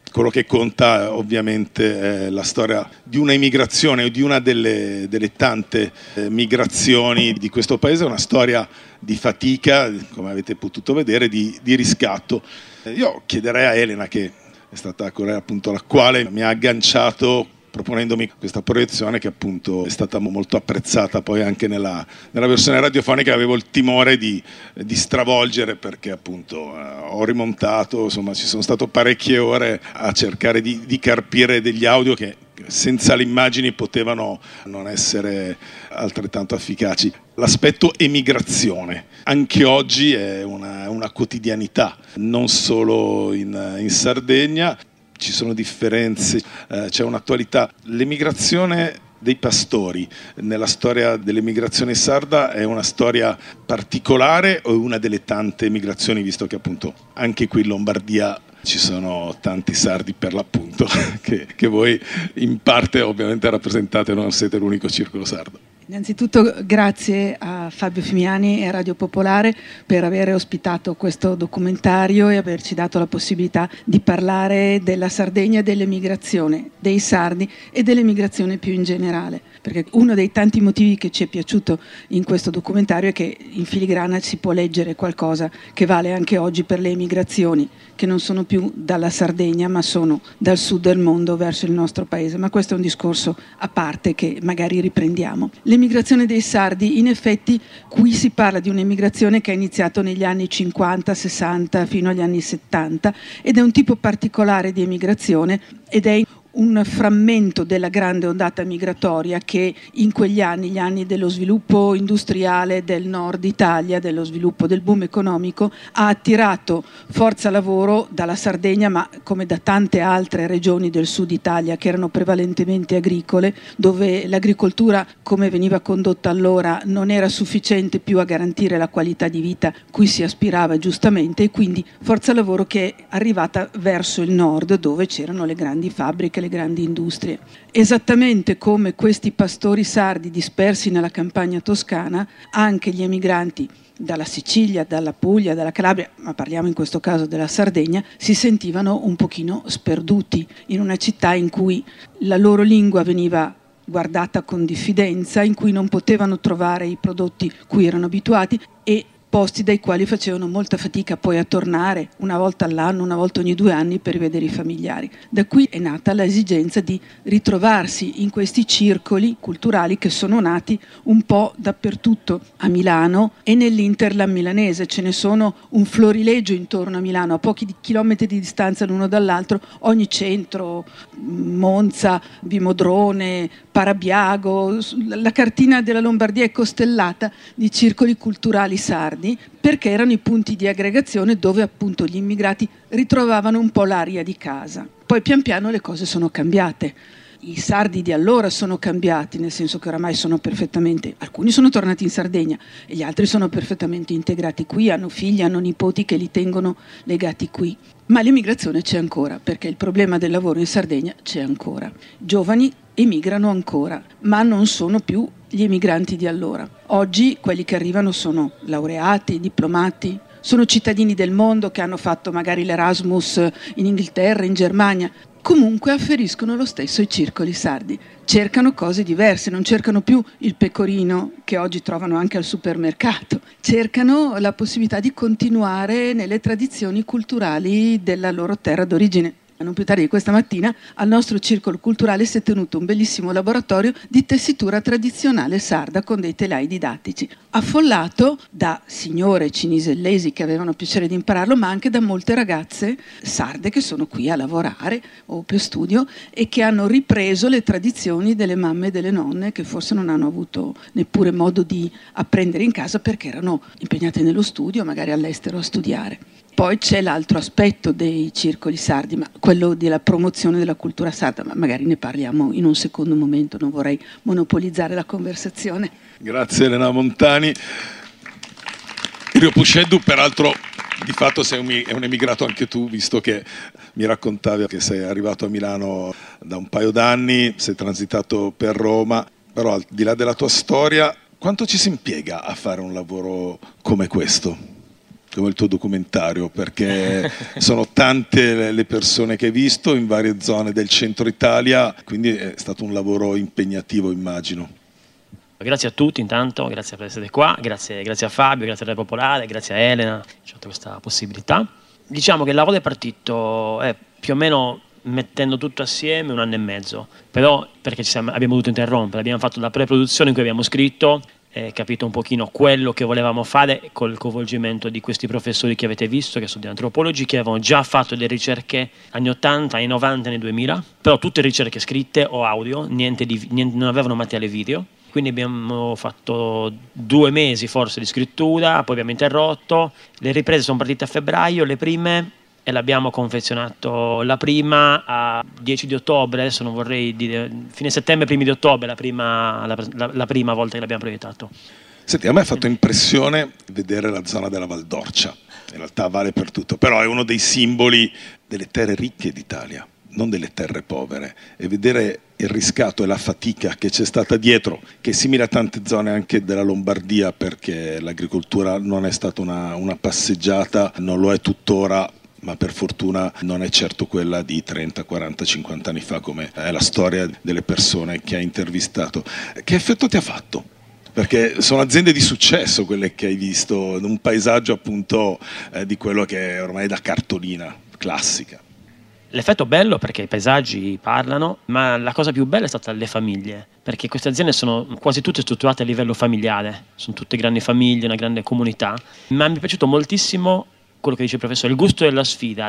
quello che conta ovviamente è la storia di una emigrazione o di una delle tante migrazioni di questo paese, una storia di fatica, come avete potuto vedere, di riscatto. Io chiederei a Elena, che è stata quella appunto la quale mi ha agganciato proponendomi questa proiezione, che appunto è stata molto apprezzata poi anche nella versione radiofonica. Avevo il timore di stravolgere, perché appunto ho rimontato, insomma ci sono stato parecchie ore a cercare di carpire degli audio che senza le immagini potevano non essere altrettanto efficaci. L'aspetto emigrazione anche oggi è una quotidianità, non solo in Sardegna. Ci sono differenze, c'è un'attualità. L'emigrazione dei pastori nella storia dell'emigrazione sarda è una storia particolare o è una delle tante emigrazioni, visto che appunto anche qui in Lombardia ci sono tanti sardi per l'appunto che voi in parte ovviamente rappresentate, non siete l'unico circolo sardo. Innanzitutto grazie a Fabio Fimiani e a Radio Popolare per aver ospitato questo documentario e averci dato la possibilità di parlare della Sardegna, dell'emigrazione, dei sardi e dell'emigrazione più in generale. Perché uno dei tanti motivi che ci è piaciuto in questo documentario è che in filigrana si può leggere qualcosa che vale anche oggi per le emigrazioni, che non sono più dalla Sardegna ma sono dal sud del mondo verso il nostro paese. Ma questo è un discorso a parte che magari riprendiamo. L'emigrazione dei sardi, in effetti qui si parla di un'emigrazione che è iniziata negli anni 50, 60 fino agli anni 70 ed è un tipo particolare di emigrazione ed è un frammento della grande ondata migratoria che in quegli anni, gli anni dello sviluppo industriale del nord Italia, dello sviluppo del boom economico, ha attirato forza lavoro dalla Sardegna, ma come da tante altre regioni del sud Italia che erano prevalentemente agricole, dove l'agricoltura, come veniva condotta allora, non era sufficiente più a garantire la qualità di vita cui si aspirava giustamente, e quindi forza lavoro che è arrivata verso il nord, dove c'erano le grandi fabbriche, le grandi industrie. Esattamente come questi pastori sardi dispersi nella campagna toscana, anche gli emigranti dalla Sicilia, dalla Puglia, dalla Calabria, ma parliamo in questo caso della Sardegna, si sentivano un pochino sperduti in una città in cui la loro lingua veniva guardata con diffidenza, in cui non potevano trovare i prodotti cui erano abituati e posti dai quali facevano molta fatica poi a tornare una volta all'anno, una volta ogni 2 anni per vedere i familiari. Da qui è nata l'esigenza di ritrovarsi in questi circoli culturali che sono nati un po' dappertutto a Milano e nell'Interland milanese. Ce ne sono un florilegio intorno a Milano, a pochi chilometri di distanza l'uno dall'altro, ogni centro, Monza, Vimodrone, Parabiago. La cartina della Lombardia è costellata di circoli culturali sardi, perché erano i punti di aggregazione dove appunto gli immigrati ritrovavano un po' l'aria di casa. Poi pian piano le cose sono cambiate. I sardi di allora sono cambiati, nel senso che oramai sono perfettamente, alcuni sono tornati in Sardegna e gli altri sono perfettamente integrati qui, hanno figli, hanno nipoti che li tengono legati qui. Ma l'immigrazione c'è ancora, perché il problema del lavoro in Sardegna c'è ancora. Giovani emigrano ancora, ma non sono più gli emigranti di allora. Oggi quelli che arrivano sono laureati, diplomati, sono cittadini del mondo che hanno fatto magari l'Erasmus in Inghilterra, in Germania. Comunque afferiscono lo stesso ai circoli sardi. Cercano cose diverse, non cercano più il pecorino che oggi trovano anche al supermercato. Cercano la possibilità di continuare nelle tradizioni culturali della loro terra d'origine. Non più tardi di questa mattina al nostro circolo culturale si è tenuto un bellissimo laboratorio di tessitura tradizionale sarda con dei telai didattici, affollato da signore cinisellesi che avevano piacere di impararlo, ma anche da molte ragazze sarde che sono qui a lavorare o per studio e che hanno ripreso le tradizioni delle mamme e delle nonne che forse non hanno avuto neppure modo di apprendere in casa perché erano impegnate nello studio, magari all'estero a studiare. Poi c'è l'altro aspetto dei circoli sardi, ma quello della promozione della cultura sarda, ma magari ne parliamo in un secondo momento, non vorrei monopolizzare la conversazione. Grazie Elena Montani. Irio Puceddu, peraltro di fatto sei un emigrato anche tu, visto che mi raccontavi che sei arrivato a Milano da un paio d'anni, sei transitato per Roma, però al di là della tua storia, quanto ci si impiega a fare un lavoro come questo? come il tuo documentario, perché sono tante le persone che hai visto in varie zone del centro Italia, quindi è stato un lavoro impegnativo, immagino. Grazie a tutti intanto, grazie per essere qua, grazie a Fabio, grazie a Radio Popolare, grazie a Elena, ci ha dato questa possibilità. Diciamo che il lavoro è partito più o meno mettendo tutto assieme 1 anno e mezzo, però perché abbiamo dovuto interrompere, abbiamo fatto la pre-produzione in cui abbiamo scritto, capito un pochino quello che volevamo fare col coinvolgimento di questi professori che avete visto, che sono di antropologi, che avevano già fatto delle ricerche anni 80, anni 90, anni 2000, però tutte ricerche scritte o audio, niente, non avevano materiale video. Quindi abbiamo fatto 2 mesi forse di scrittura, poi abbiamo interrotto, le riprese sono partite a febbraio, le prime, e l'abbiamo confezionato la prima a 10 di ottobre, adesso non vorrei dire, fine settembre, primi di ottobre, la prima volta che l'abbiamo proiettato. Senti, a me ha fatto impressione vedere la zona della Val d'Orcia, in realtà vale per tutto, però è uno dei simboli delle terre ricche d'Italia, non delle terre povere, e vedere il riscatto e la fatica che c'è stata dietro, che è simile a tante zone anche della Lombardia, perché l'agricoltura non è stata una passeggiata, non lo è tuttora, ma per fortuna non è certo quella di 30, 40, 50 anni fa, come è la storia delle persone che hai intervistato. Che effetto ti ha fatto? Perché sono aziende di successo quelle che hai visto, un paesaggio appunto di quello che è ormai da cartolina classica. L'effetto bello perché i paesaggi parlano, ma la cosa più bella è stata le famiglie, perché queste aziende sono quasi tutte strutturate a livello familiare, sono tutte grandi famiglie, una grande comunità, ma mi è piaciuto moltissimo quello che dice il professore, il gusto della sfida,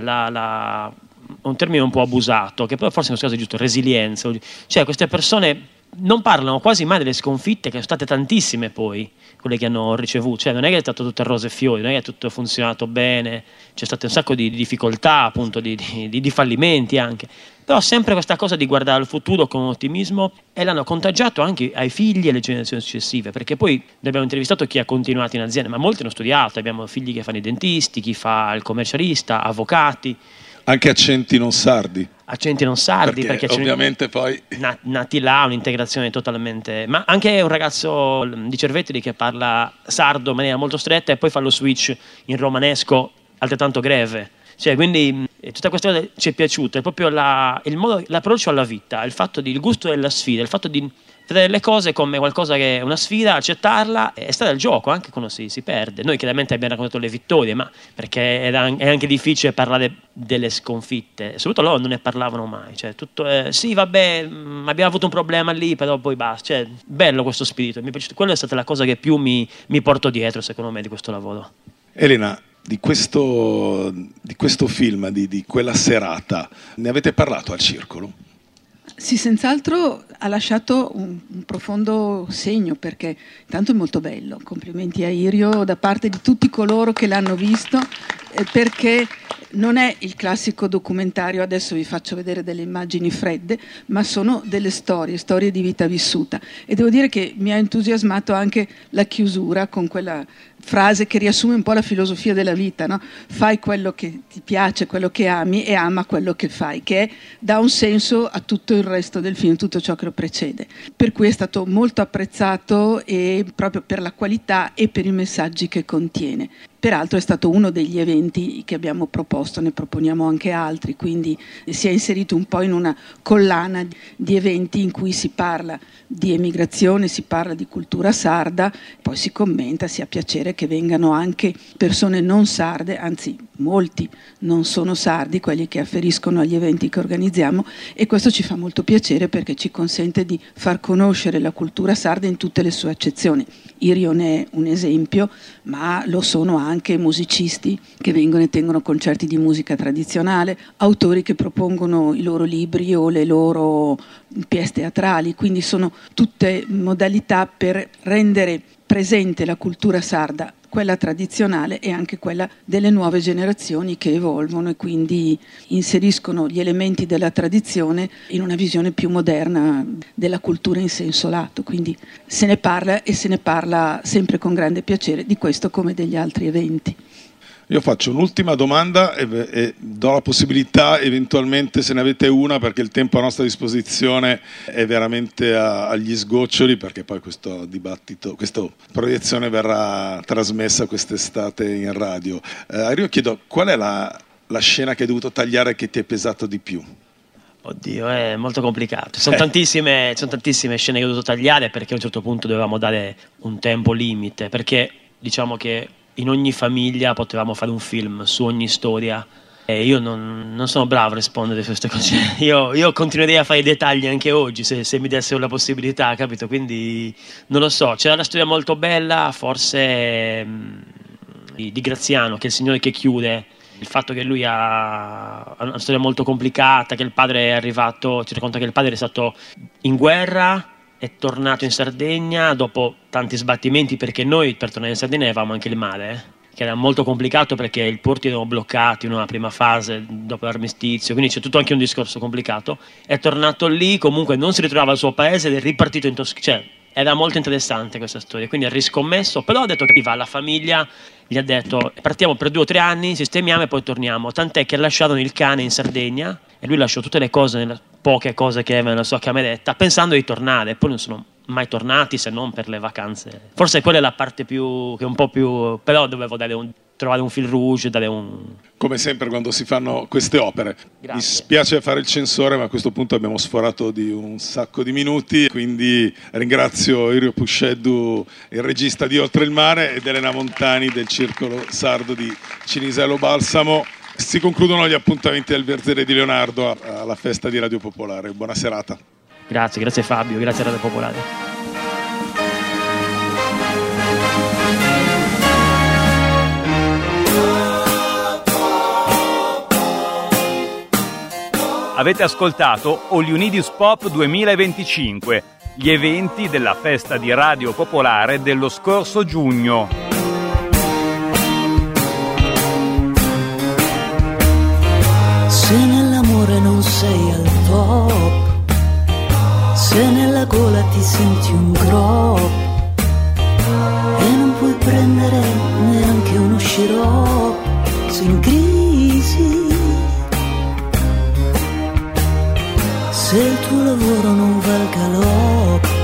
un termine un po' abusato, che però forse in questo caso è giusto, resilienza, cioè queste persone non parlano quasi mai delle sconfitte, che sono state tantissime poi, quelle che hanno ricevuto, cioè non è che è stato tutto rose e fiori, non è che tutto è funzionato bene, c'è stato un sacco di difficoltà, appunto di fallimenti anche, però sempre questa cosa di guardare al futuro con ottimismo, e l'hanno contagiato anche ai figli e alle generazioni successive, perché poi abbiamo intervistato chi ha continuato in azienda, ma molti hanno studiato, abbiamo figli che fanno i dentisti, chi fa il commercialista, avvocati. Anche accenti non sardi. Accenti non sardi, perché ovviamente poi nati là, un'integrazione totalmente. Ma anche un ragazzo di Cerveteri che parla sardo in maniera molto stretta e poi fa lo switch in romanesco altrettanto greve. Cioè, quindi tutta questa cosa ci è piaciuta, è proprio l'approccio alla vita, il fatto il gusto della sfida, il fatto di vedere le cose come qualcosa che è una sfida, accettarla e stare al gioco anche quando si perde. Noi chiaramente abbiamo raccontato le vittorie, ma perché è anche difficile parlare delle sconfitte, soprattutto loro non ne parlavano mai, cioè tutto sì vabbè, abbiamo avuto un problema lì, però poi basta, cioè bello questo spirito, mi è piaciuto, quella è stata la cosa che più mi porto dietro secondo me di questo lavoro. Elena, di questo film, di quella serata, ne avete parlato al circolo? Sì, senz'altro ha lasciato un profondo segno, perché intanto è molto bello, complimenti a Irio da parte di tutti coloro che l'hanno visto, perché non è il classico documentario, adesso vi faccio vedere delle immagini fredde, ma sono delle storie di vita vissuta, e devo dire che mi ha entusiasmato anche la chiusura con quella frase che riassume un po' la filosofia della vita, no? Fai quello che ti piace, quello che ami, e ama quello che fai, che dà un senso a tutto il resto del film, tutto ciò che lo precede. Per cui è stato molto apprezzato, e proprio per la qualità e per i messaggi che contiene. Peraltro è stato uno degli eventi che abbiamo proposto, ne proponiamo anche altri, quindi si è inserito un po' in una collana di eventi in cui si parla di emigrazione, si parla di cultura sarda, poi si commenta, si ha piacere che vengano anche persone non sarde, anzi molti non sono sardi, quelli che afferiscono agli eventi che organizziamo, e questo ci fa molto piacere perché ci consente di far conoscere la cultura sarda in tutte le sue accezioni. Irio ne è un esempio, ma lo sono anche musicisti che vengono e tengono concerti di musica tradizionale, autori che propongono i loro libri o le loro pièce teatrali, quindi sono tutte modalità per rendere presente la cultura sarda, quella tradizionale e anche quella delle nuove generazioni che evolvono e quindi inseriscono gli elementi della tradizione in una visione più moderna della cultura in senso lato. Quindi se ne parla, e se ne parla sempre con grande piacere, di questo come degli altri eventi. Io faccio un'ultima domanda e do la possibilità eventualmente, se ne avete una, perché il tempo a nostra disposizione è veramente agli sgoccioli, perché poi questo dibattito, questa proiezione verrà trasmessa quest'estate in radio. Io chiedo, qual è la scena che hai dovuto tagliare che ti è pesato di più? Oddio, è molto complicato. Sono tantissime scene che ho dovuto tagliare, perché a un certo punto dovevamo dare un tempo limite, perché diciamo che in ogni famiglia potevamo fare un film su ogni storia e io non sono bravo a rispondere a queste cose. Io continuerei a fare i dettagli anche oggi se mi dessero la possibilità, capito? Quindi non lo so, c'era la storia molto bella, forse di Graziano, che è il signore che chiude, il fatto che lui ha una storia molto complicata, che il padre è arrivato, ci racconta che il padre è stato in guerra, è tornato in Sardegna dopo tanti sbattimenti, perché noi per tornare in Sardegna avevamo anche il mare, che era molto complicato perché i porti erano bloccati in una prima fase dopo l'armistizio, quindi c'è tutto anche un discorso complicato. È tornato lì, comunque non si ritrovava al suo paese ed è ripartito in Toscana, cioè era molto interessante questa storia, quindi ha riscommesso, però ha detto che va alla famiglia, gli ha detto partiamo per 2 o 3 anni, sistemiamo e poi torniamo, tant'è che ha lasciato il cane in Sardegna e lui lasciò tutte le cose, poche cose che aveva nella sua cameretta, pensando di tornare, poi non sono mai tornati se non per le vacanze. Forse quella è la parte più, che è un po' più, però dovevo trovare un fil rouge, dare un... Come sempre quando si fanno queste opere. Grazie. Mi spiace fare il censore, ma a questo punto abbiamo sforato di un sacco di minuti, quindi ringrazio Irio Puședdu, il regista di Oltre il mare, ed Elena Montani del Circolo Sardo di Cinisello Balsamo. Si concludono gli appuntamenti del Verzere di Leonardo alla festa di Radio Popolare. Buona serata. Grazie Fabio, grazie a Radio Popolare. Avete ascoltato All You Need Is Pop 2025, gli eventi della festa di Radio Popolare dello scorso giugno. Se nell'amore non sei al top, se nella gola ti senti un crop e non puoi prendere neanche uno sciroppo, sei in crisi. Se il tuo lavoro non va al galoppo,